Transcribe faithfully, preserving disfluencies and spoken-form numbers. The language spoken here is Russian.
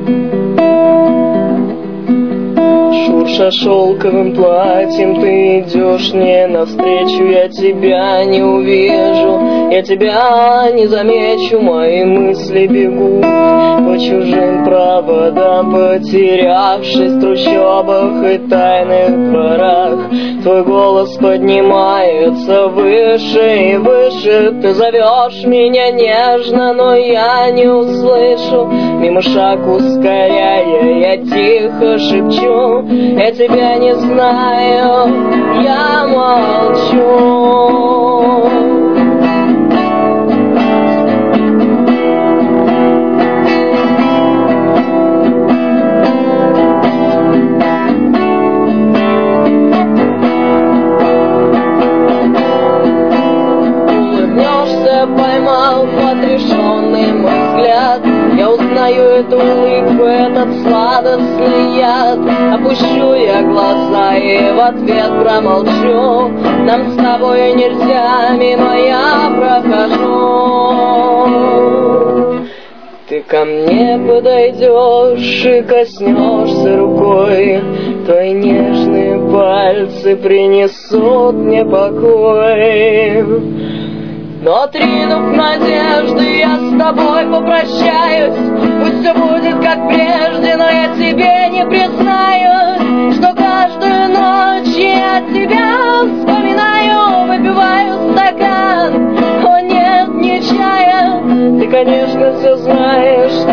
Шурша шелковым платьем, ты идешь мне навстречу, я тебя не увижу, я тебя не замечу, мои мысли бегут по чужим проводам, потерявшись в трущобах и тайных дворах. Твой голос поднимается выше и выше, ты зовешь меня нежно, но я не услышу. Мимо шаг ускоряя, я тихо шепчу: я тебя не знаю, я молчу. Поймал отрешенный мой взгляд, я узнаю эту улыбку, этот сладостный яд. Опущу я глаза и в ответ промолчу, нам с тобой нельзя, мимо я прохожу. Ты ко мне подойдешь и коснешься рукой, твои нежные пальцы принесут мне покой. Но отринув надежды, я с тобой попрощаюсь. Пусть все будет как прежде, но я тебе не признаюсь, что каждую ночь я тебя вспоминаю, выпиваю стакан, о нет, не чая. Ты, конечно, все знаешь,